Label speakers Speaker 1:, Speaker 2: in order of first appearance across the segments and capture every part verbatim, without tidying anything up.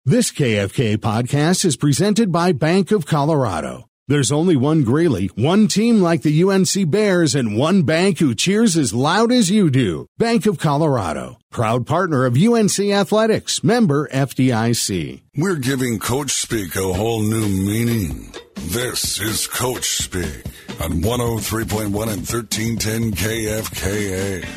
Speaker 1: This K F K podcast is presented by Bank of Colorado. There's only one Greeley, one team like the U N C Bears, and one bank who cheers as loud as you do. Bank of Colorado, proud partner of U N C Athletics, member F D I C.
Speaker 2: We're giving Coach Speak a whole new meaning. This is Coach Speak on one oh three point one and thirteen ten K F K A.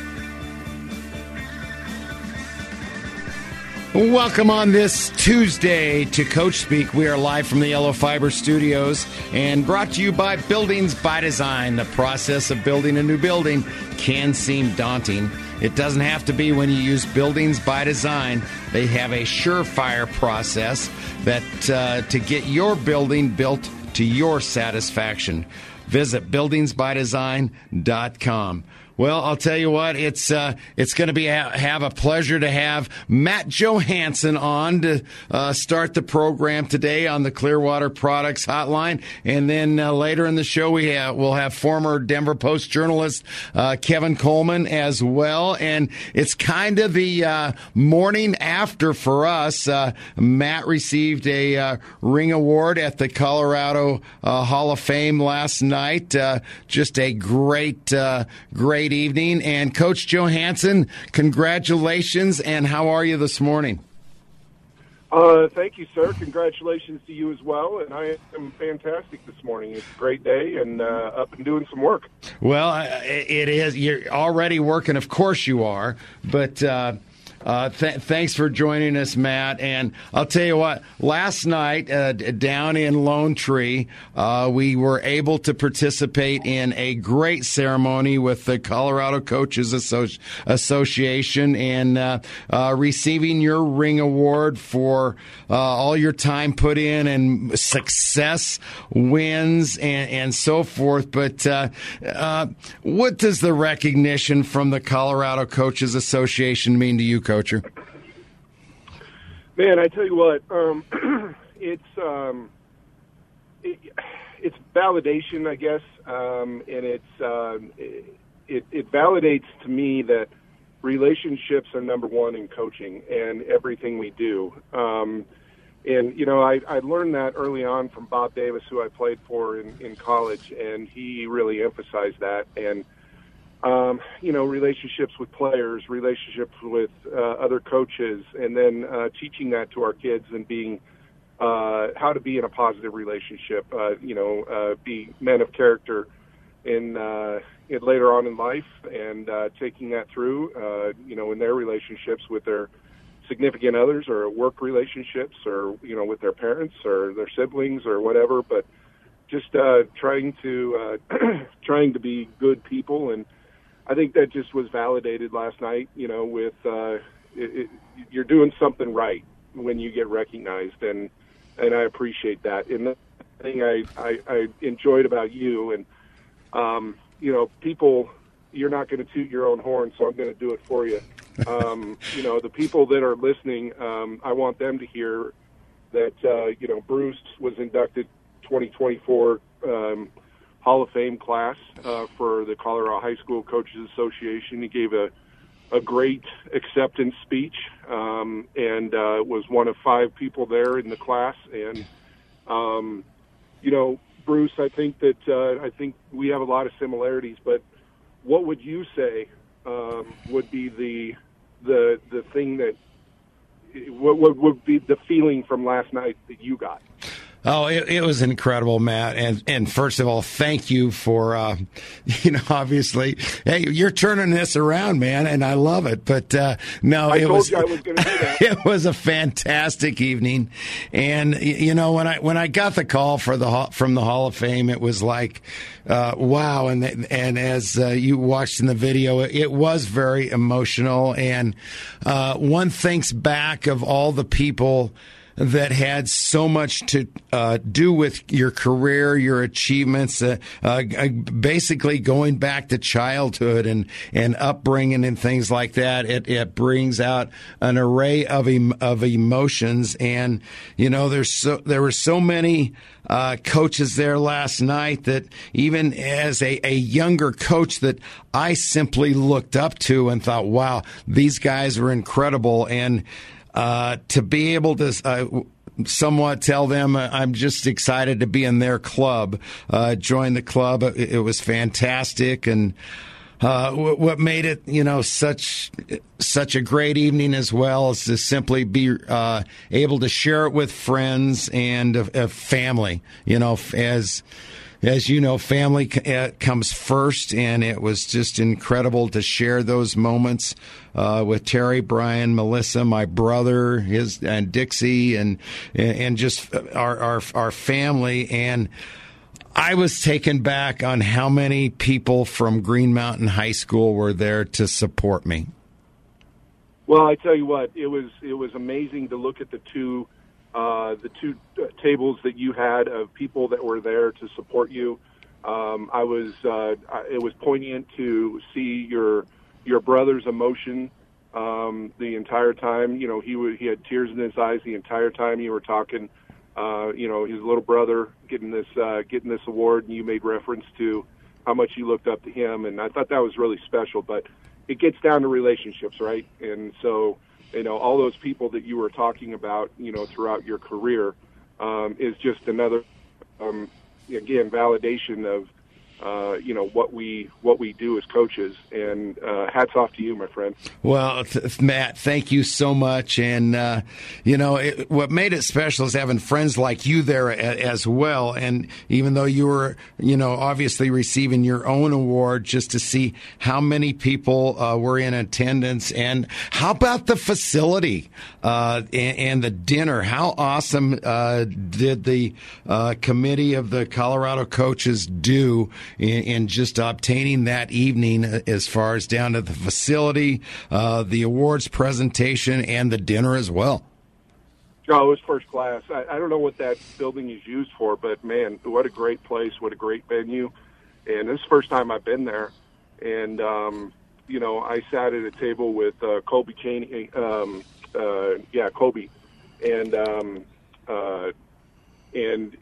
Speaker 3: Welcome on this Tuesday to Coach Speak. We are live from the Yellow Fiber Studios and brought to you by Buildings by Design. The process of building a new building can seem daunting. It doesn't have to be when you use Buildings by Design. They have a surefire process that uh, to get your building built to your satisfaction. Visit buildings by design dot com. Well, I'll tell you what, it's uh, it's going to be ha- have a pleasure to have Matt Johansson on to uh, start the program today on the Clearwater Products Hotline, and then uh, later in the show we have we'll have former Denver Post journalist uh, Kevin Coleman as well, and it's kind of the uh, morning after for us. Uh, Matt received a uh, Ring Award at the Colorado uh, Hall of Fame last night. Uh, just a great, uh, great. evening. And Coach Johansson, congratulations, and how are you this morning?
Speaker 4: Uh, thank you, sir. Congratulations to you as well, and I am fantastic this morning. It's a great day, and uh, up and doing some work.
Speaker 3: Well, it is. You're already working, of course you are, but uh, uh, th- thanks for joining us, Matt. And I'll tell you what, last night uh, down in Lone Tree, uh, we were able to participate in a great ceremony with the Colorado Coaches Associ- Association and uh, uh, receiving your Ring Award for uh, all your time put in and success, wins, and, and so forth. But uh, uh, what does the recognition from the Colorado Coaches Association mean to you, Coacher?
Speaker 4: Man, I tell you what, um, it's um, it, it's validation, I guess, um, and it's uh, it, it validates to me that relationships are number one in coaching and everything we do. Um, and you know, I, I learned that early on from Bob Davis, who I played for in, in college, and he really emphasized that. And Um, you know, relationships with players, relationships with uh, other coaches, and then uh, teaching that to our kids and being uh, how to be in a positive relationship, uh, you know, uh, be men of character in, uh, in later on in life, and uh, taking that through, uh, you know, in their relationships with their significant others or work relationships or, you know, with their parents or their siblings or whatever, but just uh, trying to uh, trying to be good people. And I think that just was validated last night, you know, with uh, it, it, you're doing something right when you get recognized, and and I appreciate that. And the thing I, I, I enjoyed about you, and, um, you know, people, you're not going to toot your own horn, so I'm going to do it for you. Um, you know, the people that are listening, um, I want them to hear that, uh, you know, Bruce was inducted twenty twenty-four um Hall of Fame class uh, for the Colorado High School Coaches Association. He gave a, a great acceptance speech um, and uh, was one of five people there in the class. And, um, you know, Bruce, I think that uh, I think we have a lot of similarities, but what would you say um, would be the the the thing that what, what would be the feeling from last night that you got?
Speaker 3: Oh, it, it was incredible, Matt. And and first of all, thank you for, uh, you know, obviously, hey, you're turning this around, man, and I love it. But uh, no,
Speaker 4: I
Speaker 3: it
Speaker 4: told
Speaker 3: was,
Speaker 4: you I was going to do that.
Speaker 3: It was a fantastic evening. And you know, when I when I got the call for the from the Hall of Fame, it was like, uh, wow. And and as uh, you watched in the video, it, it was very emotional. And uh, one thinks back of all the people that had so much to uh, do with your career, your achievements, uh, uh, basically going back to childhood and, and upbringing and things like that. It, it brings out an array of em- of emotions, and you know, there's so there were so many uh, coaches there last night that even as a, a younger coach that I simply looked up to and thought, wow, these guys were incredible. And uh, to be able to uh, somewhat tell them I'm just excited to be in their club, uh, join the club. It, it was fantastic. And uh, w- what made it, you know, such such a great evening as well is to simply be uh, able to share it with friends and a, a family, you know, as As you know, family comes first, and it was just incredible to share those moments uh, with Terry, Brian, Melissa, my brother, his and Dixie, and and just our our, our family. And I was taken back on how many people from Green Mountain High School were there to support me.
Speaker 4: Well, I tell you what, it was it was amazing to look at the two. Uh, the two uh, tables that you had of people that were there to support you. Um, I was, uh, it was poignant to see your, your brother's emotion, um, the entire time. You know, he was, he had tears in his eyes the entire time you were talking, uh, you know, his little brother getting this, uh, getting this award, and you made reference to how much you looked up to him. And I thought that was really special, but it gets down to relationships, right? And so, you know, all those people that you were talking about, you know, throughout your career, um, is just another, um, again, validation of, uh, you know, what we what we do as coaches. And uh, hats off to you, my friend.
Speaker 3: Well, th- Matt, thank you so much. And, uh, you know, it, what made it special is having friends like you there a- as well. And even though you were, you know, obviously receiving your own award, just to see how many people uh, were in attendance. And how about the facility uh, and, and the dinner? How awesome uh, did the uh, committee of the Colorado coaches do in, in just obtaining that evening, as far as down to the facility, uh, the awards presentation, and the dinner as well?
Speaker 4: Oh, it was first class. I, I don't know what that building is used for, but, man, what a great place, what a great venue. And this is the first time I've been there. And, um, you know, I sat at a table with uh, Colby Chaney, um, uh, yeah, Colby. And, um, uh, and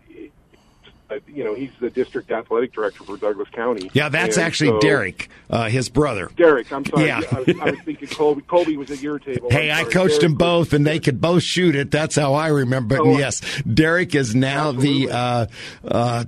Speaker 4: uh, you know, he's the district athletic director for Douglas County.
Speaker 3: Yeah, that's
Speaker 4: and
Speaker 3: actually
Speaker 4: so,
Speaker 3: Derek, uh, his brother.
Speaker 4: Derek, I'm sorry.
Speaker 3: Yeah.
Speaker 4: I, was, I was thinking Colby. Colby was at your table.
Speaker 3: Hey, I coached them both, and they could both shoot it. That's how I remember. But
Speaker 4: Oh,
Speaker 3: yes, Derek is now
Speaker 4: absolutely.
Speaker 3: the uh, uh,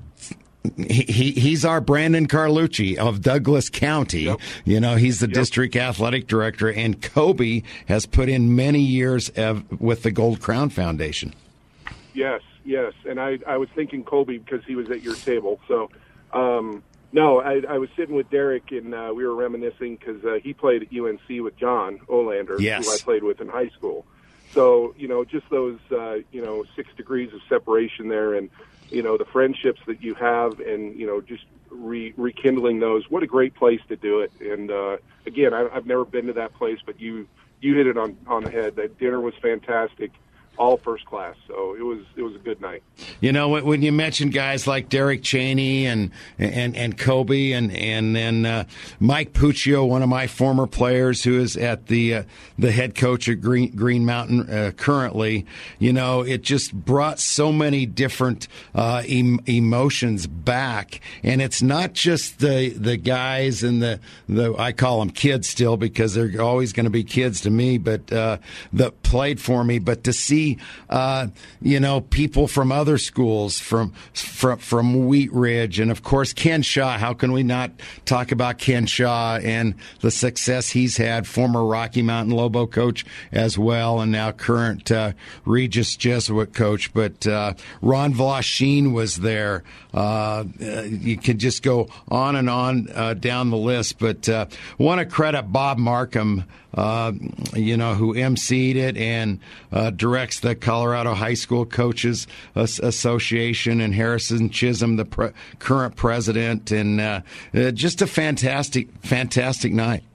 Speaker 3: he, he he's our Brandon Carlucci of Douglas County.
Speaker 4: Yep.
Speaker 3: You know, he's the
Speaker 4: Yep.
Speaker 3: district athletic director, and Kobe has put in many years of, with the Gold Crown Foundation.
Speaker 4: Yes, yes. And I, I was thinking Colby because he was at your table. So, um, no, I, I was sitting with Derek, and uh, we were reminiscing because uh, he played at U N C with John Olander,
Speaker 3: Yes.
Speaker 4: who I played with in high school. So, you know, just those, uh, you know, six degrees of separation there, and, you know, the friendships that you have, and, you know, just re- rekindling those. What a great place to do it. And, uh, again, I, I've never been to that place, but you, you hit it on, on the head. That dinner was fantastic. All first class, so it was it was a good night.
Speaker 3: You know, when, when you mention guys like Derek Chaney and and and Kobe and and then uh, Mike Puccio, one of my former players who is at the uh, the head coach at Green Green Mountain uh, currently, you know, it just brought so many different uh, em- emotions back, and it's not just the the guys and the the I call them kids still because they're always going to be kids to me, but uh, that played for me, but to see. Uh, you know, people from other schools, from from from Wheat Ridge, and of course Ken Shaw. How can we not talk about Ken Shaw and the success he's had? Former Rocky Mountain Lobo coach as well, and now current uh, Regis Jesuit coach. But uh, Ron Vlasheen was there. Uh, you can just go on and on uh, down the list. But uh, want to credit Bob Markham. Uh, you know, who emceed it and uh, directs the Colorado High School Coaches Association, and Harrison Chisholm, the pre- current president, and uh, uh, just a fantastic, fantastic night.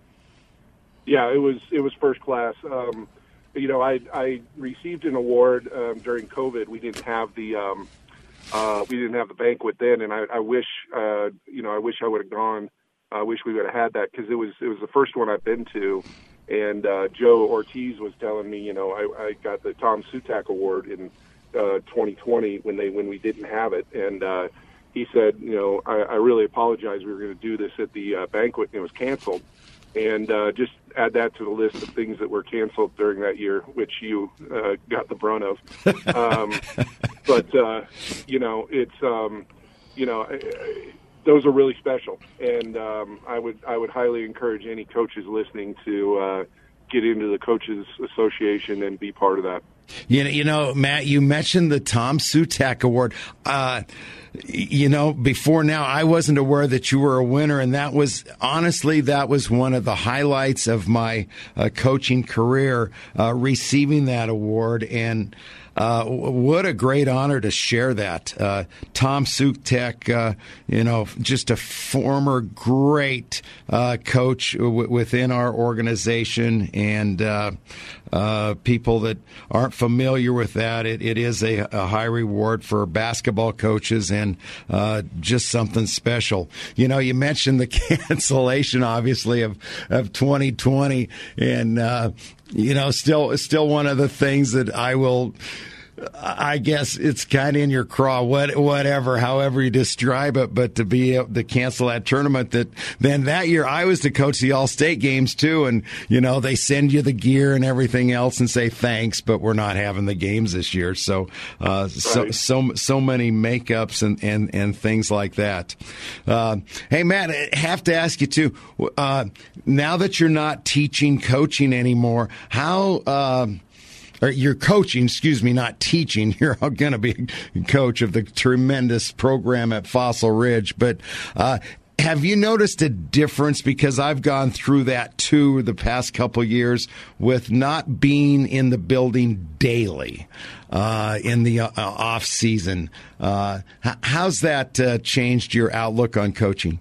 Speaker 4: Yeah, it was it was first class. Um, you know, I I received an award um, during COVID. We didn't have the um, uh, we didn't have the banquet then, and I, I wish uh, you know I wish I would have gone. I wish we would have had that because it was it was the first one I've been to, and uh, Joe Ortiz was telling me, you know, I, I got the Tom Sutak Award in uh, twenty twenty when they when we didn't have it, and uh, he said, you know, I, I really apologize. We were going to do this at the uh, banquet, and it was canceled, and uh, just add that to the list of things that were canceled during that year, which you uh, got the brunt of. Um, but uh, you know, it's um, you know, I, I, those are really special, and um, I would I would highly encourage any coaches listening to uh, get into the Coaches Association and be part of that.
Speaker 3: You know, you know, Matt, you mentioned the Tom Sutak Award. Uh, you know, before now, I wasn't aware that you were a winner, and that was, honestly, that was one of the highlights of my uh, coaching career, uh, receiving that award. And uh, what a great honor to share that. Uh, Tom Sutak, uh, you know, just a former great uh, coach w- within our organization, and uh, uh, people that aren't familiar with that, it, it is a, a high reward for basketball coaches, and uh, just something special. You know, you mentioned the cancellation, obviously, of, of twenty twenty, and, uh, you know, still, still one of the things that I will, I guess it's kind of in your craw, what, whatever, however you describe it, but to be able to cancel that tournament, that then that year I was to coach the All-State games too. And, you know, they send you the gear and everything else and say, thanks, but we're not having the games this year. So, uh, so,
Speaker 4: right.
Speaker 3: so, so many makeups and, and, and things like that. Uh, hey, Matt, I have to ask you too, uh, now that you're not teaching, coaching anymore, how, uh, Or you're coaching, excuse me, not teaching. You're going to be a coach of the tremendous program at Fossil Ridge. But uh, have you noticed a difference? Because I've gone through that too the past couple of years with not being in the building daily uh, in the uh, off season. Uh, how's that uh, changed your outlook on coaching?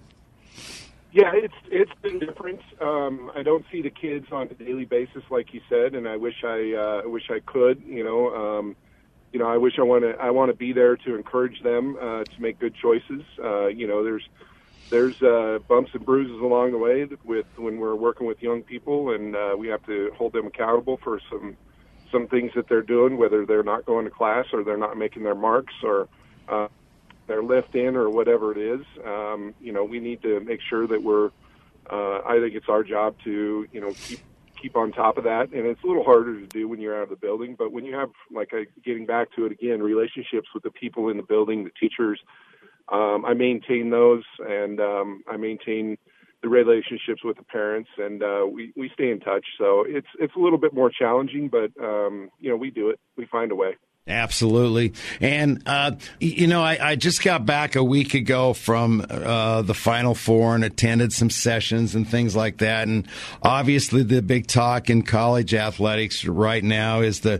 Speaker 4: Yeah, it's it's been different. Um, I don't see the kids on a daily basis, like you said, and I wish I uh, wish I could. You know, um, you know, I wish I want to I want to be there to encourage them uh, to make good choices. Uh, you know, there's there's uh, bumps and bruises along the way with when we're working with young people, and uh, we have to hold them accountable for some some things that they're doing, whether they're not going to class or they're not making their marks or uh, their lift in or whatever it is. Um, you know, we need to make sure that we're, uh, I think it's our job to, you know, keep, keep on top of that. And it's a little harder to do when you're out of the building, but when you have, like, I, getting back to it again, relationships with the people in the building, the teachers, um, I maintain those, and um, I maintain the relationships with the parents, and uh, we, we stay in touch. So it's, it's a little bit more challenging, but, um, you know, we do it. We find a way.
Speaker 3: Absolutely. And, uh, you know, I, I just got back a week ago from uh, the Final Four and attended some sessions and things like that. And obviously the big talk in college athletics right now is the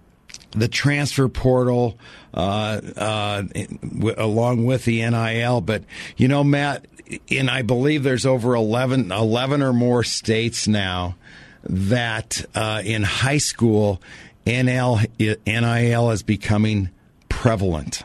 Speaker 3: the transfer portal, uh, uh, w- along with the N I L. But, you know, Matt, and I believe there's over eleven, eleven or more states now that uh, in high school N I L is becoming prevalent.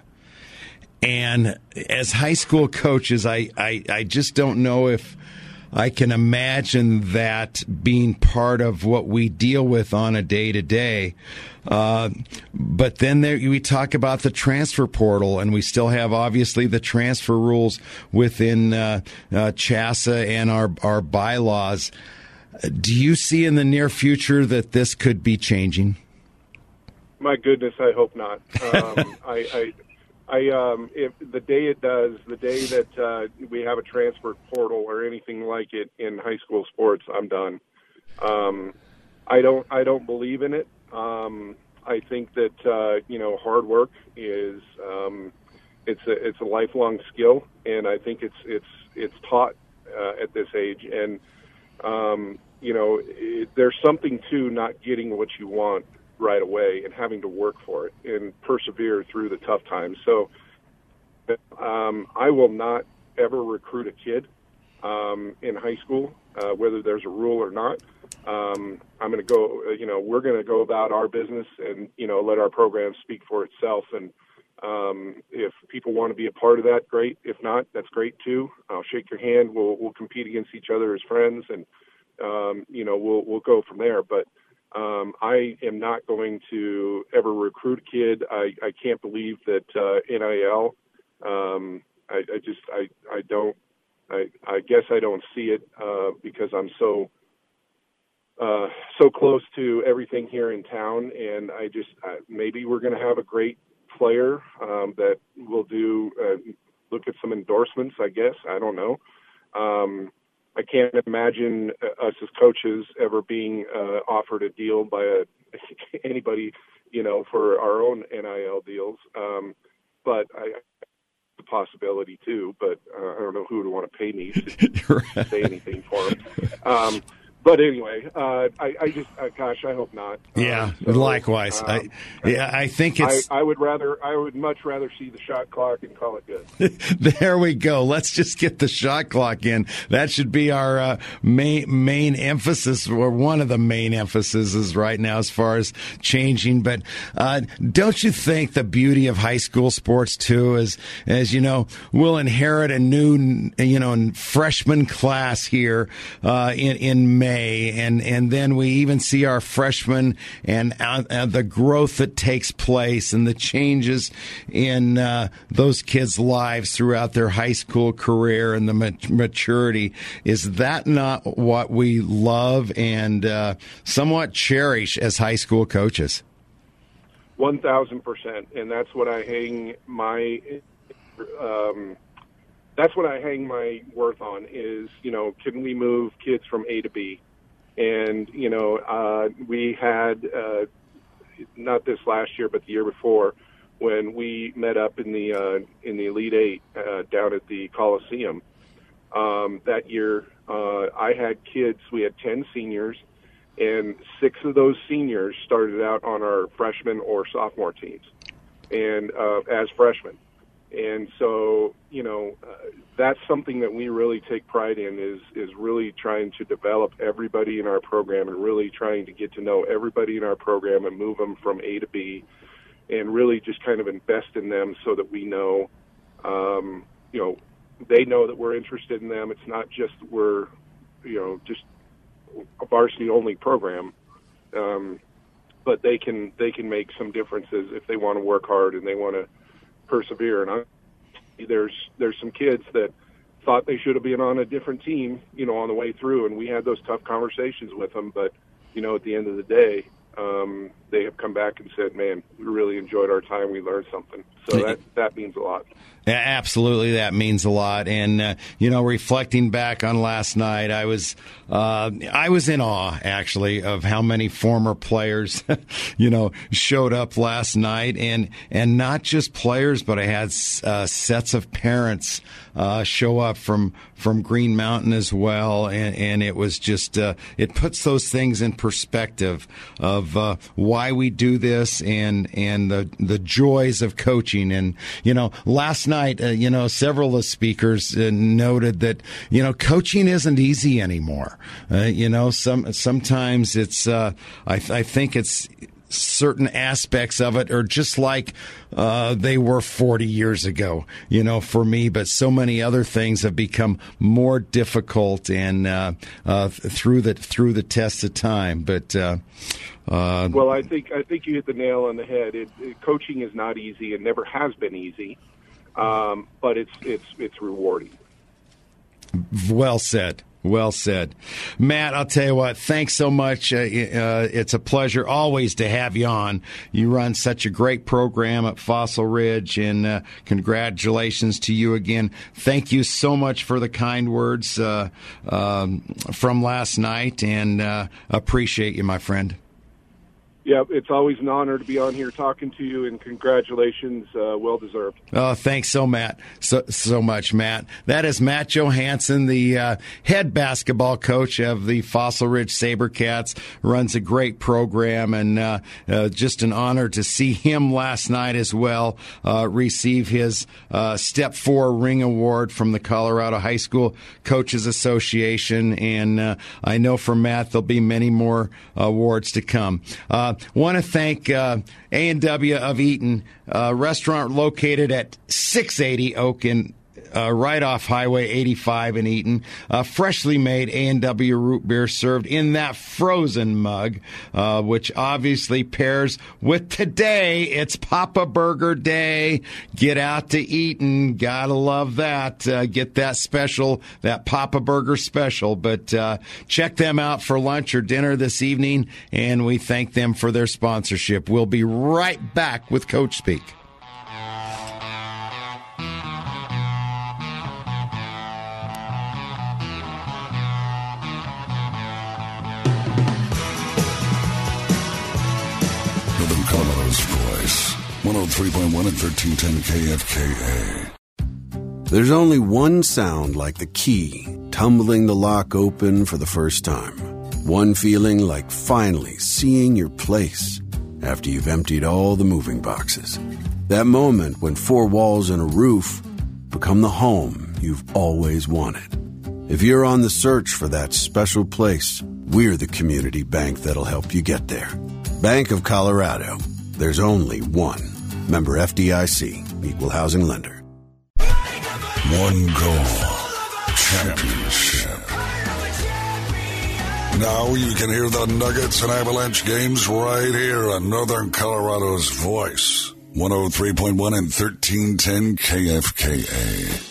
Speaker 3: And as high school coaches, I, I, I just don't know if I can imagine that being part of what we deal with on a day-to-day. Uh, but then there, we talk about the transfer portal, and we still have, obviously, the transfer rules within uh, uh, CHSAA and our, our bylaws. Do you see in the near future that this could be changing?
Speaker 4: My goodness, I hope not. Um, I, I, I, um, if the day it does, the day that uh, we have a transfer portal or anything like it in high school sports, I'm done. Um, I don't, I don't believe in it. Um, I think that uh, you know, hard work is, um, it's a, it's a lifelong skill, and I think it's, it's, it's taught uh, at this age. And um, you know, it, there's something to not getting what you want right away and having to work for it and persevere through the tough times. So um, I will not ever recruit a kid um, in high school, uh, whether there's a rule or not. Um, I'm going to go, you know, we're going to go about our business and, you know, let our program speak for itself. And um, if people want to be a part of that, great. If not, that's great too. I'll shake your hand. We'll, we'll compete against each other as friends, and, um, you know, we'll, we'll go from there. But Um, I am not going to ever recruit a kid. I, I can't believe that uh, N I L. Um, I, I just I I don't. I, I guess I don't see it uh, because I'm so uh, so close to everything here in town, and I just uh, maybe we're going to have a great player um, that will do uh, look at some endorsements. I guess I don't know. Um, I can't imagine us as coaches ever being uh, offered a deal by a, anybody, you know, for our own N I L deals. Um, but I, the possibility too. But uh, I don't know who would want to pay me to right. say anything for them. Um, But anyway, uh, I, I just, uh, gosh, I hope not.
Speaker 3: Yeah,
Speaker 4: uh, so,
Speaker 3: likewise.
Speaker 4: Um,
Speaker 3: I, yeah, I think it's.
Speaker 4: I, I would rather, I would much rather see the shot clock and call it good.
Speaker 3: There we go. Let's just get the shot clock in. That should be our uh, main main emphasis, or one of the main emphases right now, as far as changing. But uh, don't you think the beauty of high school sports too is, as you know, we'll inherit a new, you know, freshman class here uh, in in May. And and then we even see our freshmen and uh, uh, the growth that takes place and the changes in uh, those kids' lives throughout their high school career and the mat- maturity. Is that not what we love and uh, somewhat cherish as high school coaches?
Speaker 4: One thousand percent, and that's what I hang my. Um, That's what I hang my worth on is, you know, can we move kids from A to B? And, you know, uh, we had, uh, not this last year, but the year before, when we met up in the uh, in the Elite Eight uh, down at the Coliseum. Um, that year, uh, I had kids, we had ten seniors, and six of those seniors started out on our freshman or sophomore teams and uh, as freshmen. And so, you know, uh, that's something that we really take pride in is, is really trying to develop everybody in our program and really trying to get to know everybody in our program and move them from A to B and really just kind of invest in them so that we know, um, you know, they know that we're interested in them. It's not just we're, you know, just a varsity-only program, um, but they can they can make some differences if they want to work hard and they want to persevere. And I, there's there's some kids that thought they should have been on a different team, you know, on the way through, and we had those tough conversations with them. But you know, at the end of the day, um, they have come back and said, "Man, we really enjoyed our time. We learned something." So that that means a lot.
Speaker 3: Yeah, absolutely, that means a lot. And uh, you know, reflecting back on last night, I was uh, I was in awe actually of how many former players, you know, showed up last night, and and not just players, but I had uh, sets of parents uh, show up from from Green Mountain as well, and, and it was just uh, it puts those things in perspective of uh, why we do this and and the the joys of coaching. And you know, last night, uh, you know, several of the speakers uh, noted that you know coaching isn't easy anymore. Uh, you know, some sometimes it's uh, I, I think it's certain aspects of it are just like uh, they were forty years ago, you know, for me. But so many other things have become more difficult and uh, uh, through the through the test of time. But uh, uh,
Speaker 4: well, I think I think you hit the nail on the head. It, it, coaching is not easy and never has been easy, um, but it's it's it's rewarding.
Speaker 3: Well said. Well said. Matt, I'll tell you what, thanks so much. Uh, uh, it's a pleasure always to have you on. You run such a great program at Fossil Ridge, and uh, congratulations to you again. Thank you so much for the kind words uh, um, from last night, and uh, appreciate you, my friend.
Speaker 4: Yeah, it's always an honor to be on here talking to you, and congratulations, uh, well deserved.
Speaker 3: Oh, thanks so Matt, so so much, Matt. That is Matt Johansson, the uh, head basketball coach of the Fossil Ridge SaberCats. Runs a great program, and uh, uh, just an honor to see him last night as well uh, receive his uh, Step Four Ring Award from the Colorado High School Coaches Association. And uh, I know for Matt there'll be many more awards to come. Uh, want to thank uh, A and W of Eaton, a restaurant located at six eighty Oak in uh, right off Highway eighty-five in Eaton. Uh, freshly made A and W root beer served in that frozen mug, uh, which obviously pairs with today. It's Papa Burger Day. Get out to Eaton. Gotta love that. Uh, get that special, that Papa Burger special. But uh, check them out for lunch or dinner this evening, and we thank them for their sponsorship. We'll be right back with Coach Speak.
Speaker 2: Northern Colorado's voice, one oh three point one and thirteen ten K F K A.
Speaker 5: There's only one sound like the key tumbling the lock open for the first time. One feeling like finally seeing your place after you've emptied all the moving boxes. That moment when four walls and a roof become the home you've always wanted. If you're on the search for that special place, we're the community bank that'll help you get there. Bank of Colorado. There's only one. Member F D I C. Equal housing lender.
Speaker 2: One goal. Championship. Now you can hear the Nuggets and Avalanche games right here on Northern Colorado's voice. one oh three point one and thirteen ten K F K A.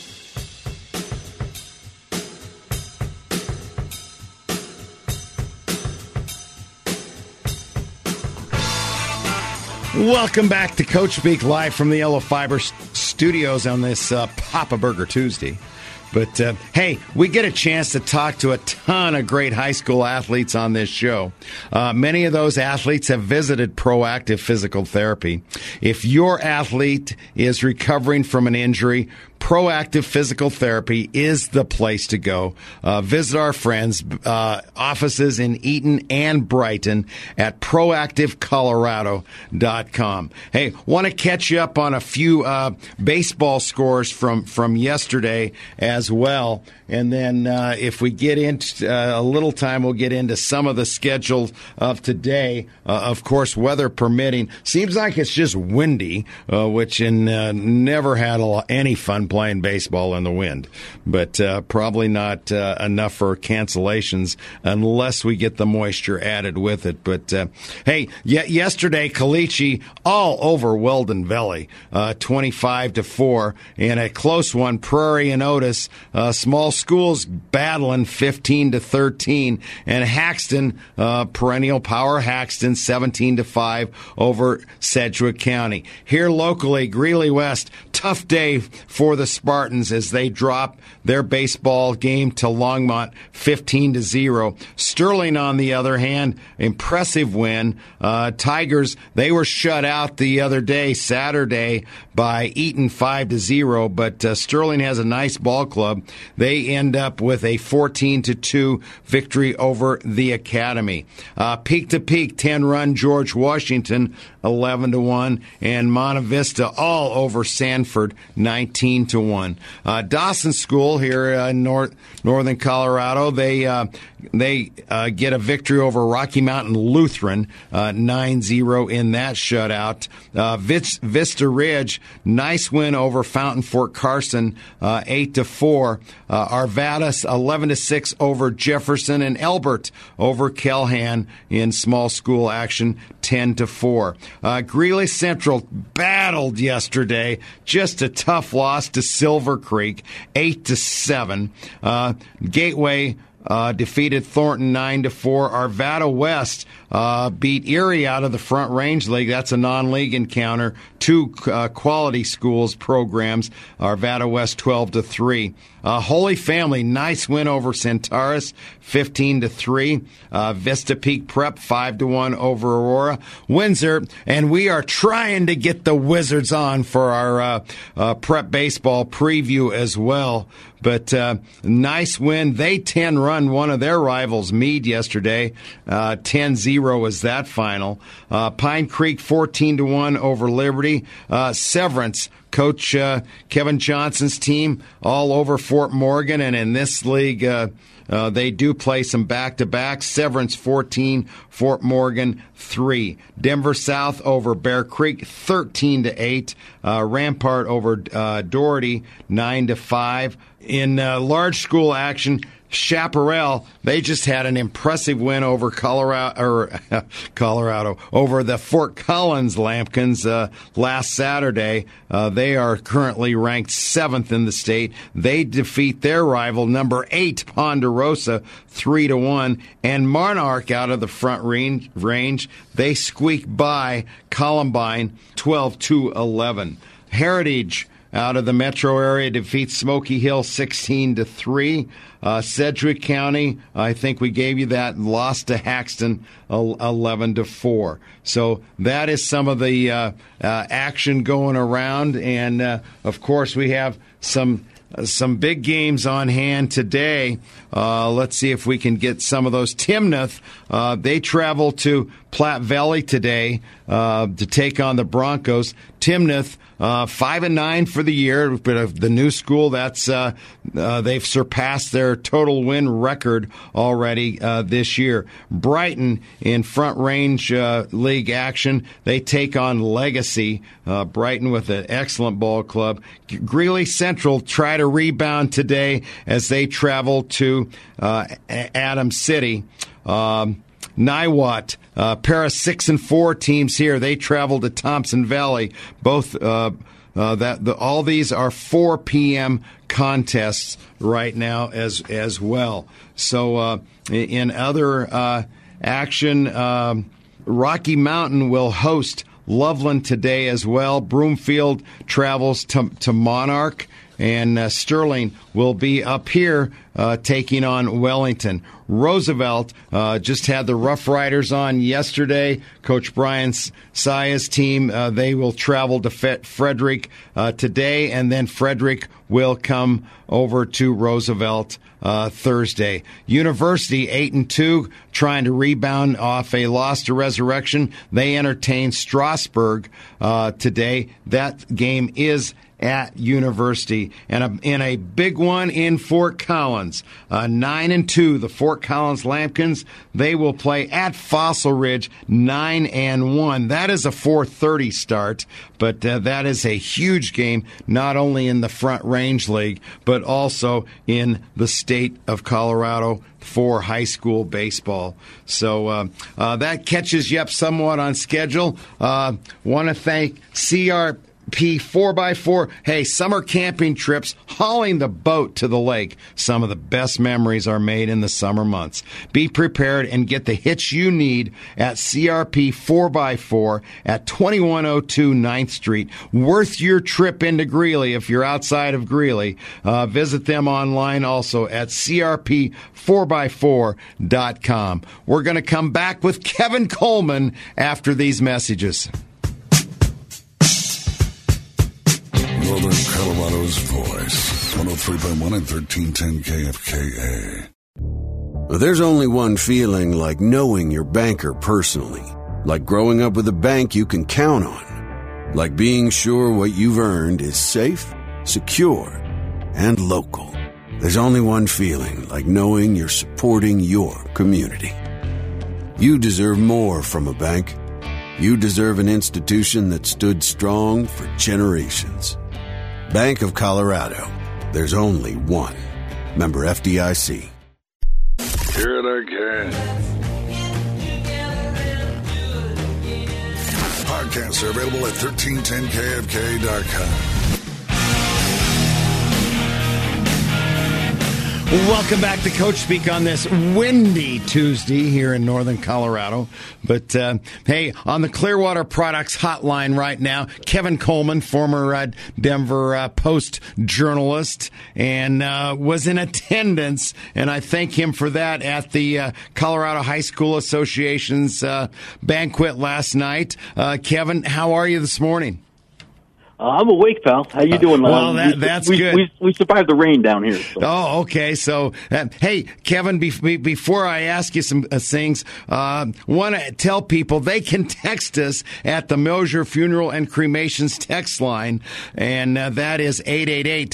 Speaker 3: Welcome back to Coach Speak, live from the Yellow Fiber studios on this uh, Papa Burger Tuesday. But, uh, hey, we get a chance to talk to a ton of great high school athletes on this show. Uh, many of those athletes have visited Proactive Physical Therapy. If your athlete is recovering from an injury, Proactive Physical Therapy is the place to go. Uh, visit our friends' uh, offices in Eaton and Brighton at proactive colorado dot com. Hey, want to catch you up on a few uh, baseball scores from, from yesterday as well. And then uh, if we get into uh, a little time, we'll get into some of the schedule of today. Uh, of course, weather permitting. Seems like it's just windy, uh, which in uh, never had a lot, any fun playing baseball in the wind, but uh, probably not uh, enough for cancellations unless we get the moisture added with it. But uh, hey, y- yesterday Caliche all over Weldon Valley, uh, twenty-five to four, and a close one. Prairie and Otis, uh, small schools battling fifteen to thirteen, and Haxton, uh, perennial power Haxton, seventeen to five over Sedgwick County. Here locally, Greeley West, tough day for the Spartans as they drop their baseball game to Longmont fifteen to zero. Sterling, on the other hand, impressive win. Uh, Tigers, they were shut out the other day, Saturday, by Eaton five to zero, but uh, Sterling has a nice ball club. They end up with a fourteen to two victory over the Academy. Uh, peak to peak, ten run George Washington, eleven to one, and Monte Vista all over Sanford, nineteen to one. Uh, Dawson School here in North, Northern Colorado, they uh, they uh, get a victory over Rocky Mountain Lutheran, uh, nine zero in that shutout. Uh, Vista Ridge, nice win over Fountain Fort Carson, uh, eight to four. Uh, Arvada, eleven to six over Jefferson, and Elbert over Kelhan in small school action, ten to four. Uh, Greeley Central battled yesterday, just a tough loss to Silver Creek, eight to seven. Uh, Gateway Uh, defeated Thornton nine to four. Arvada West uh, beat Erie out of the Front Range League. That's a non-league encounter. Two uh, quality schools programs. Arvada West twelve to three. Uh, Holy Family, nice win over Centaurus, fifteen to three. Uh, Vista Peak Prep, five to one over Aurora. Windsor, and we are trying to get the Wizards on for our uh, uh, prep baseball preview as well. But uh, nice win. They ten-run one of their rivals, Meade, yesterday. Uh, ten zero was that final. Uh, Pine Creek, fourteen to one over Liberty. Uh, Severance, Coach uh, Kevin Johnson's team, all over Fort Morgan. And in this league, uh, Uh, they do play some back-to-back. Severance fourteen, Fort Morgan three. Denver South over Bear Creek thirteen to eight. Uh, Rampart over uh, Doherty nine to five. In uh, large school action, Chaparral, they just had an impressive win over Colorado, or Colorado, over the Fort Collins Lampkins uh, last Saturday. Uh, they are currently ranked seventh in the state. They defeat their rival, number eight, Ponderosa, three to one. And Monarch out of the Front Range, range they squeak by Columbine, twelve to eleven. Heritage out of the metro area defeats Smoky Hill sixteen to three. Uh, Sedgwick County, I think we gave you that, lost to Haxton eleven to four. So that is some of the uh, uh, action going around. And, uh, of course, we have some uh, some big games on hand today. Uh, let's see if we can get some of those. Timnath, uh, they travel to Platte Valley today uh, to take on the Broncos. Timnath, uh, five and nine for the year, but the new school, that's uh, uh, they've surpassed their total win record already uh, this year. Brighton in Front Range uh, League action, they take on Legacy. Uh, Brighton with an excellent ball club. Greeley Central try to rebound today as they travel to uh, Adams City. Um, Niwot, uh, pair of six and four teams here. They travel to Thompson Valley. Both uh, uh, that the, all these are four p.m. contests right now as as well. So uh, in other uh, action, um, Rocky Mountain will host Loveland today as well. Broomfield travels to, to Monarch. And uh, Sterling will be up here uh, taking on Wellington. Roosevelt uh, just had the Rough Riders on yesterday. Coach Brian Saya's team, uh, they will travel to Fe- Frederick uh, today, and then Frederick will come over to Roosevelt uh, Thursday. University, eight and two, trying to rebound off a loss to Resurrection. They entertain Strasburg uh, today. That game is at University, and a, and a big one in Fort Collins. Uh, nine and two, the Fort Collins Lampkins. They will play at Fossil Ridge, nine and one. That is a four thirty start, but uh, that is a huge game, not only in the Front Range League, but also in the state of Colorado for high school baseball. So uh, uh, that catches you up somewhat on schedule. Uh, want to thank C R P four by four. Hey, summer camping trips, hauling the boat to the lake. Some of the best memories are made in the summer months. Be prepared and get the hitch you need at C R P four by four at twenty-one oh two ninth Street. Worth your trip into Greeley if you're outside of Greeley. Uh, visit them online also at C R P four by four dot com. We're going to come back with Kevin Coleman after these messages.
Speaker 2: Northern Colorado's voice, one oh three point one and thirteen ten K F K A.
Speaker 5: There's only one feeling like knowing your banker personally, like growing up with a bank you can count on, like being sure what you've earned is safe, secure, and local. There's only one feeling like knowing you're supporting your community. You deserve more from a bank. You deserve an institution that stood strong for generations. Bank of Colorado. There's only one. Member F D I C.
Speaker 2: Hear it again. Podcasts are available at thirteen ten K F K dot com.
Speaker 3: Welcome back to Coach Speak on this windy Tuesday here in northern Colorado. But, uh, hey, on the Clearwater Products hotline right now, Kevin Coleman, former uh, Denver uh, Post journalist, and uh, was in attendance, and I thank him for that, at the uh, Colorado High School Association's uh, banquet last night. Uh, Kevin, how are you this morning?
Speaker 6: Uh, I'm awake, pal. How you doing?
Speaker 3: Uh, well,
Speaker 6: um,
Speaker 3: that,
Speaker 6: we,
Speaker 3: that's
Speaker 6: we,
Speaker 3: good.
Speaker 6: We, we survived the rain down here. So.
Speaker 3: Oh, okay. So, uh, hey, Kevin, be, be, before I ask you some uh, things, uh, want to tell people they can text us at the Mosier Funeral and Cremations text line, and uh, that is eight eight eight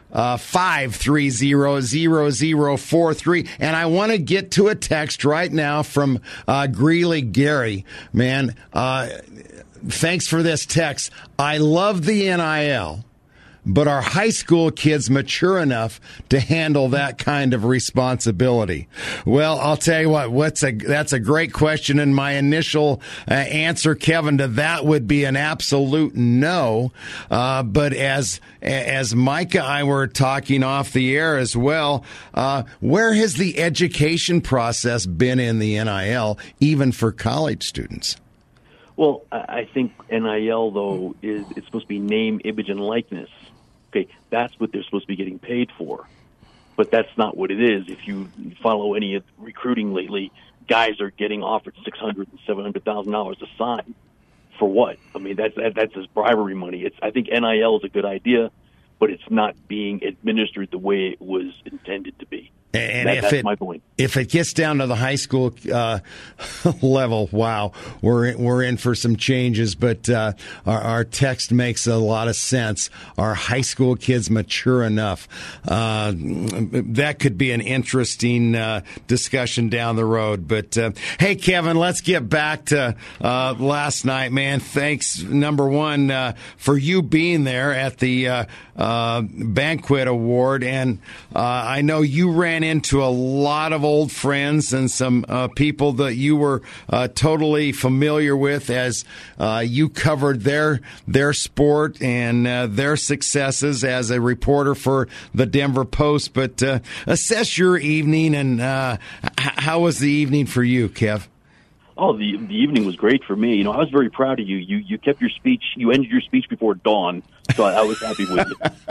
Speaker 3: uh, five three zero, zero zero four three. And I want to get to a text right now from uh, Greeley Gary. Man, uh, thanks for this text. I love the N I L, but are high school kids mature enough to handle that kind of responsibility? Well, I'll tell you what, what's a, that's a great question. And my initial uh, answer, Kevin, to that would be an absolute no. Uh, but as as Micah and I were talking off the air as well, uh, where has the education process been in the N I L, even for college students?
Speaker 6: Well, I think N I L, though, is it's supposed to be name, image, and likeness. Okay, that's what they're supposed to be getting paid for. But that's not what it is. If you follow any of the recruiting lately, guys are getting offered six hundred thousand dollars and seven hundred thousand dollars a sign. For what? I mean, that's that, that's just bribery money. It's I think N I L is a good idea, but it's not being administered the way it was intended to be.
Speaker 3: And
Speaker 6: that,
Speaker 3: if
Speaker 6: that's
Speaker 3: it,
Speaker 6: my point.
Speaker 3: If it gets down to the high school uh, level, wow, we're in, we're in for some changes. But uh, our, our text makes a lot of sense. Are high school kids mature enough? Uh, that could be an interesting uh, discussion down the road. But uh, hey, Kevin, let's get back to uh, last night, man. Thanks, number one, uh, for you being there at the uh, uh, banquet award, and uh, I know you ran into a lot of old friends and some uh, people that you were uh, totally familiar with as uh, you covered their their sport and uh, their successes as a reporter for the Denver Post. But uh, assess your evening, and uh, h- how was the evening for you, Kev?
Speaker 6: Oh, the the evening was great for me. You know, I was very proud of you. You you kept your speech. You ended your speech before dawn, so I, I was happy with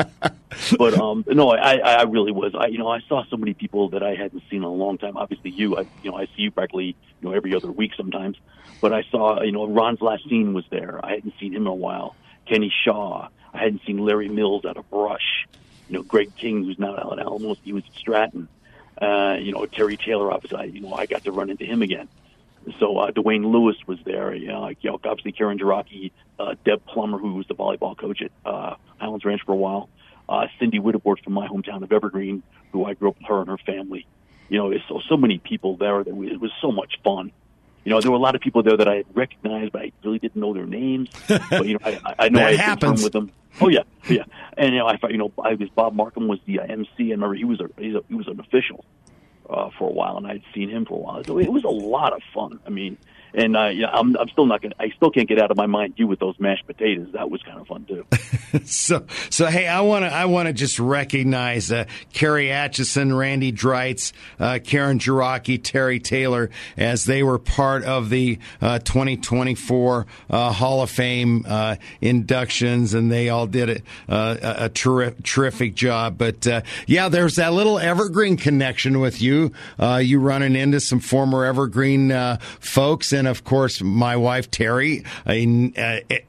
Speaker 6: you. But um, no, I I really was. I you know I saw so many people that I hadn't seen in a long time. Obviously, you. I you know I see you practically you know every other week sometimes. But I saw you know Ron Zlastine was there. I hadn't seen him in a while. Kenny Shaw. I hadn't seen Larry Mills out of Brush. You know Greg King, who's now out at Alamos. He was at Stratton. Uh, you know Terry Taylor. Obviously, I, you know I got to run into him again. So uh, Dwayne Lewis was there. You know, like, you know obviously Karen Jiraki, uh, Deb Plummer, who was the volleyball coach at uh, Highlands Ranch for a while, uh, Cindy Whitteborg from my hometown of Evergreen, who I grew up with her and her family. You know, there's so so many people there that we, it was so much fun. You know, there were a lot of people there that I had recognized, but I really didn't know their names. But you know, I, I know I had been with them. Oh yeah, yeah. And you know, I you know, I was Bob Markham was the uh, M C, and remember he was a, he's a he was an official. Uh, for a while, and I'd seen him for a while. So it was a lot of fun. I mean, and uh, yeah, I'm, I'm still not gonna. I still can't get out of my mind you with those mashed potatoes. That was kind of fun too.
Speaker 3: so, so hey, I want to, I want to just recognize uh, Carrie Atchison, Randy Dreitz, uh, Karen Jiraki, Terry Taylor, as they were part of the uh, twenty twenty-four uh, Hall of Fame uh, inductions, and they all did a, uh, a terri- terrific job. But uh, yeah, there's that little Evergreen connection with you. Uh, you running into some former Evergreen uh, folks, and of course, my wife Terry, a, a,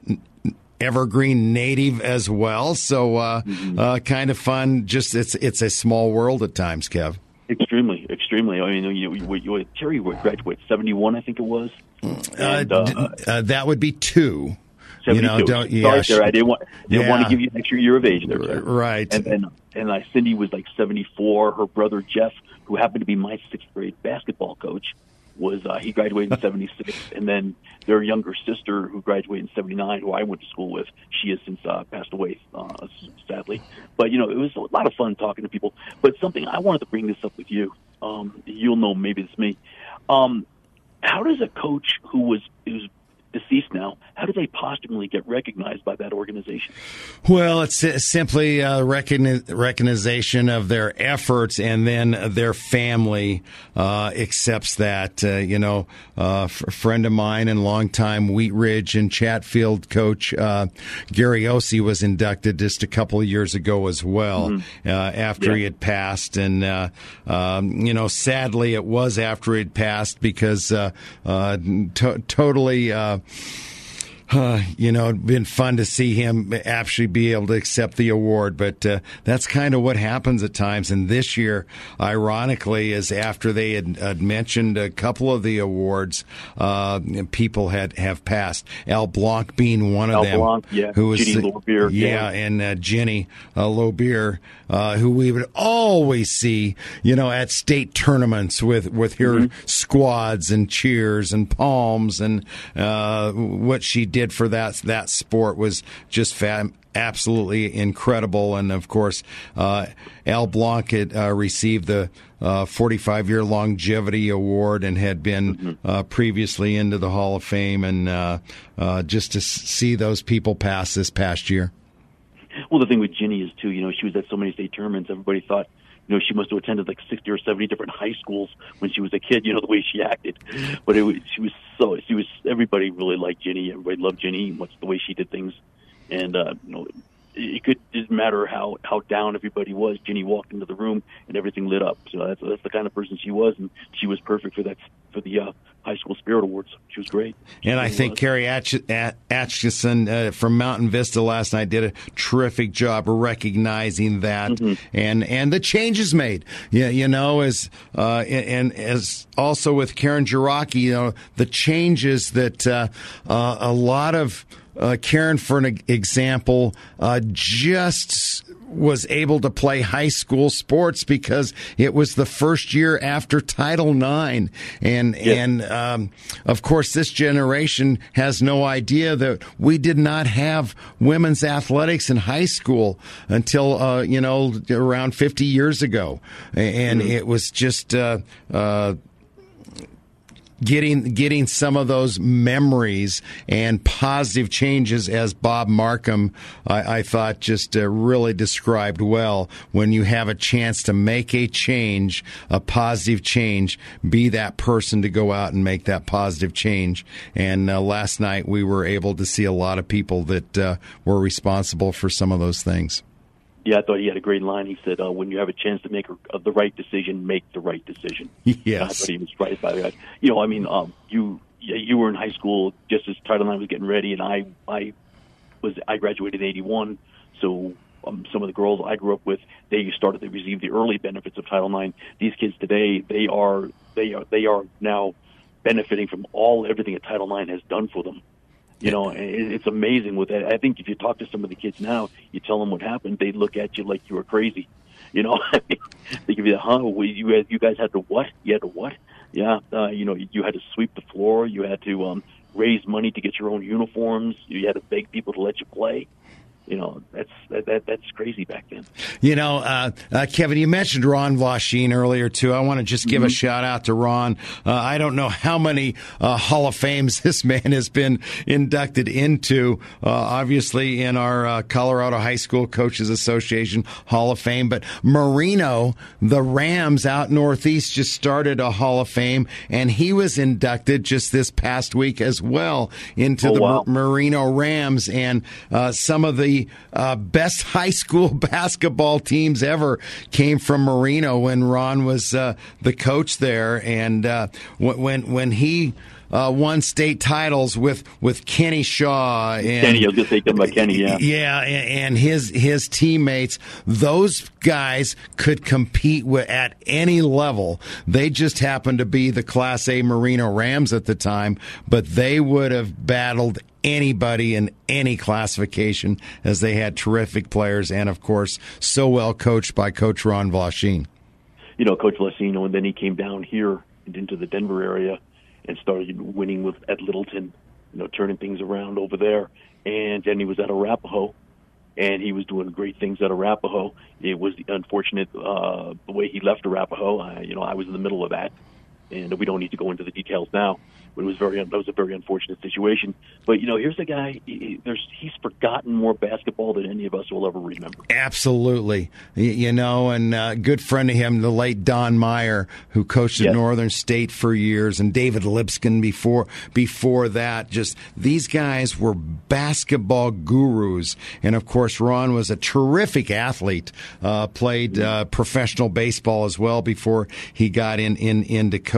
Speaker 3: Evergreen native as well. So, uh, mm-hmm. uh, kind of fun. Just it's it's a small world at times, Kev.
Speaker 6: Extremely, extremely. I mean, you, you, you, Terry would graduate seventy-one, I think it was.
Speaker 3: And, uh, uh, uh, that would be two. You know, don't
Speaker 6: yeah. Sorry, I didn't want didn't
Speaker 3: yeah.
Speaker 6: want to give you an extra year of age there, sir.
Speaker 3: Right.
Speaker 6: And and, and uh, Cindy was like seventy-four. Her brother Jeff, who happened to be my sixth grade basketball coach, was uh, he graduated in seventy-six, and then their younger sister, who graduated in seventy-nine, who I went to school with, she has since uh, passed away, uh, sadly. But you know, it was a lot of fun talking to people. But something I wanted to bring this up with you. Um, you'll know, maybe it's me. Um, how does a coach who was who's deceased now, how do they posthumously get recognized by that organization?
Speaker 3: Well, it's simply a recogni- recognition of their efforts, and then their family uh, accepts that. Uh, you know, uh, a friend of mine and longtime Wheat Ridge and Chatfield coach uh, Gary Ossie was inducted just a couple of years ago as well, mm-hmm. uh, after yeah. he had passed. And, uh, um, you know, sadly it was after he had passed because uh, uh, to- totally... Uh, Uh, you know, it'd been fun to see him actually be able to accept the award, but uh, that's kind of what happens at times. And this year, ironically, is after they had, had mentioned a couple of the awards, uh, people had have passed. Al Blanc being one of
Speaker 6: Al
Speaker 3: them,
Speaker 6: Blanc, yeah.
Speaker 3: who was
Speaker 6: Ginny Lobeer,
Speaker 3: yeah,
Speaker 6: yeah,
Speaker 3: and uh, Ginny uh, Lobeer, uh, who we would always see, you know, at state tournaments with with her mm-hmm. squads and cheers and palms, and uh, what she did. Did for that that sport was just fab, absolutely incredible. And of course, uh, Al Blanc had uh, received the uh, forty-five year longevity award and had been mm-hmm. uh, previously into the Hall of Fame. And uh, uh, just to see those people pass this past year.
Speaker 6: Well, the thing with Ginny is too, you know, she was at so many state tournaments. Everybody thought, you know, she must have attended like sixty or seventy different high schools when she was a kid, you know, the way she acted. But it was, she was so, she was, everybody really liked Ginny. Everybody loved Ginny. What's the way she did things. And, uh, you know, it could, it didn't matter how, how down everybody was. Ginny walked into the room and everything lit up. So that's, that's the kind of person she was. And she was perfect for that, for the, uh, High School Spirit Awards. She was great. She
Speaker 3: and
Speaker 6: really
Speaker 3: I think
Speaker 6: was.
Speaker 3: Carrie Atch- Atchison uh, from Mountain Vista last night did a terrific job of recognizing that mm-hmm. and and the changes made. Yeah, you know, as uh, and, and as also with Karen Jiraki, you know, the changes that uh, uh, a lot of uh, Karen, for an example, uh, just was able to play high school sports because it was the first year after Title nine. And, yeah. and um, of course, this generation has no idea that we did not have women's athletics in high school until, uh, you know, around fifty years ago. And mm-hmm. it was just... Uh, uh, Getting getting some of those memories and positive changes, as Bob Markham, I, I thought, just uh, really described well. When you have a chance to make a change, a positive change, be that person to go out and make that positive change. And uh, last night we were able to see a lot of people that uh, were responsible for some of those things.
Speaker 6: Yeah, I thought he had a great line. He said, uh, when you have a chance to make a, the right decision, make the right decision.
Speaker 3: Yes.
Speaker 6: I thought he was right by that. You know, I mean, um, you you were in high school just as Title nine was getting ready, and I I was I graduated in eighty-one, so um, some of the girls I grew up with, they started to receive the early benefits of Title nine. These kids today, they are they are they are now benefiting from all everything that Title nine has done for them. You know, it's amazing with that. I think if you talk to some of the kids now, you tell them what happened, they look at you like you were crazy. You know, they give you the, huh, we, you, had, you guys had to what? You had to what? Yeah, uh, you know, you had to sweep the floor. You had to um, raise money to get your own uniforms. You had to beg people to let you play. You know, that's that, that that's crazy back then.
Speaker 3: You know, uh, uh, Kevin, you mentioned Ron Vlachine earlier, too. I want to just give mm-hmm. a shout-out to Ron. Uh, I don't know how many uh, Hall of Fames this man has been inducted into, uh, obviously in our uh, Colorado High School Coaches Association Hall of Fame. But Marino, the Rams out northeast, just started a Hall of Fame, and he was inducted just this past week as well into
Speaker 6: oh,
Speaker 3: the
Speaker 6: wow.
Speaker 3: Mar- Marino Rams. And uh, some of the Uh, best high school basketball teams ever came from Marino when Ron was uh, the coach there, and uh, when when he uh, won state titles with, with Kenny Shaw and
Speaker 6: Kenny, I was going to say something about Kenny, yeah,
Speaker 3: yeah, and his his teammates. Those guys could compete with, at any level. They just happened to be the Class A Marino Rams at the time, but they would have battled anybody in any classification, as they had terrific players and, of course, so well coached by Coach Ron Vlachine.
Speaker 6: You know, Coach Vlachine, and then he came down here into the Denver area and started winning with at Littleton, you know, turning things around over there. And then he was at Arapahoe, and he was doing great things at Arapahoe. It was unfortunate uh, the way he left Arapahoe. I, you know, I was in the middle of that, and we don't need to go into the details now. But it was very that was a very unfortunate situation. But you know, here's a guy. He, there's he's forgotten more basketball than any of us will ever remember.
Speaker 3: Absolutely, you know, and uh, good friend of him, the late Don Meyer, who coached at yes. Northern State for years, and David Lipscomb before before that. Just these guys were basketball gurus, and of course, Ron was a terrific athlete. Uh, played uh, professional baseball as well before he got in, in into coaching.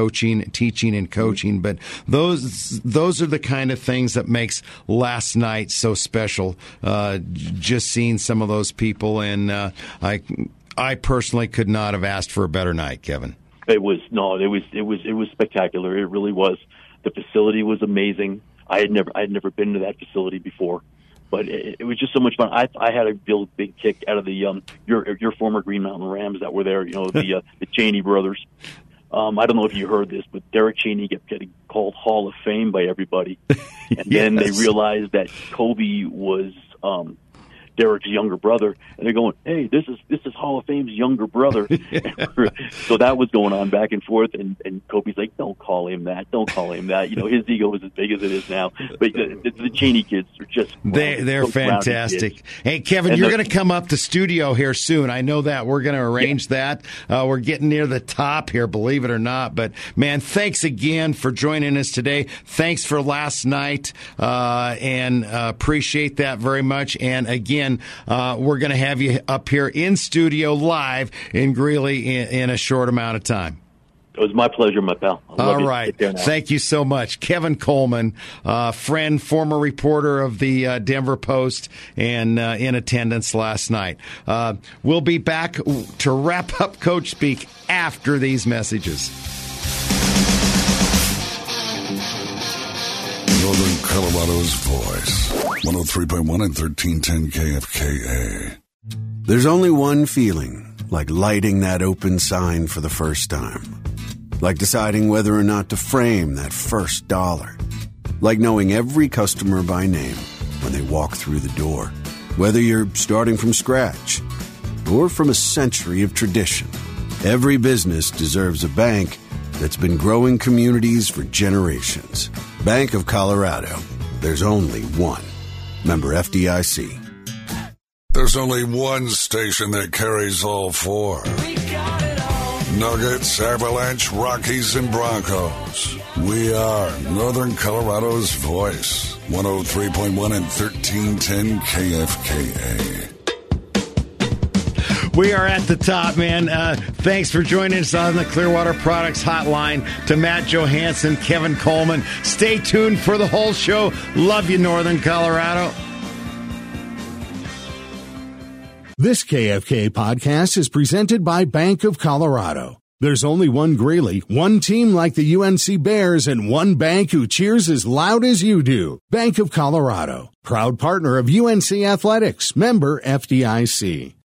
Speaker 3: coaching, teaching and coaching. But those those are the kind of things that makes last night so special. Uh, just seeing some of those people, and uh, I I personally could not have asked for a better night, Kevin.
Speaker 6: It was no, it was it was it was spectacular. It really was. The facility was amazing. I had never I had never been to that facility before, but it, it was just so much fun. I I had a real big kick out of the um your your former Green Mountain Rams that were there. You know, the uh, the Cheney brothers. Um, I don't know if you heard this, but Derek Cheney kept getting called Hall of Fame by everybody, and yes. Then they realized that Kobe was um, Derek's younger brother, and they're going, "Hey, this is this is Hall of Fame's younger brother." So that was going on back and forth, and, and Kobe's like, "Don't call him that. Don't call him that." You know, his ego is as big as it is now. But the, the Cheney kids are just
Speaker 3: they they're fantastic. Hey, Kevin, and you're going to come up to studio here soon. I know that. We're going to arrange yeah. that. Uh, we're getting near the top here, believe it or not. But man, thanks again for joining us today. Thanks for last night, uh, and uh, appreciate that very much. And again, uh, we're going to have you up here in studio live in Greeley in, in a short amount of time.
Speaker 6: It was my pleasure, my pal.
Speaker 3: All right. Thank you so much. Kevin Coleman, uh, friend, former reporter of the uh, Denver Post, and uh, in attendance last night. Uh, we'll be back to wrap up Coach Speak after these messages.
Speaker 2: Northern Colorado's voice. one oh three point one and thirteen ten K F K A.
Speaker 5: There's only one feeling like lighting that open sign for the first time. Like deciding whether or not to frame that first dollar. Like knowing every customer by name when they walk through the door. Whether you're starting from scratch or from a century of tradition. Every business deserves a bank that's been growing communities for generations. Bank of Colorado. There's only one. Member F D I C.
Speaker 2: There's only one station that carries all four. We got it all. Nuggets, Avalanche, Rockies, and Broncos. We are Northern Colorado's voice. one oh three point one and thirteen ten K F K A.
Speaker 3: We are at the top, man. Uh, thanks for joining us on the Clearwater Products Hotline. To Matt Johansson, Kevin Coleman. Stay tuned for the whole show. Love you, Northern Colorado.
Speaker 1: This K F K podcast is presented by Bank of Colorado. There's only one Greeley, one team like the U N C Bears, and one bank who cheers as loud as you do. Bank of Colorado, proud partner of U N C Athletics, member F D I C.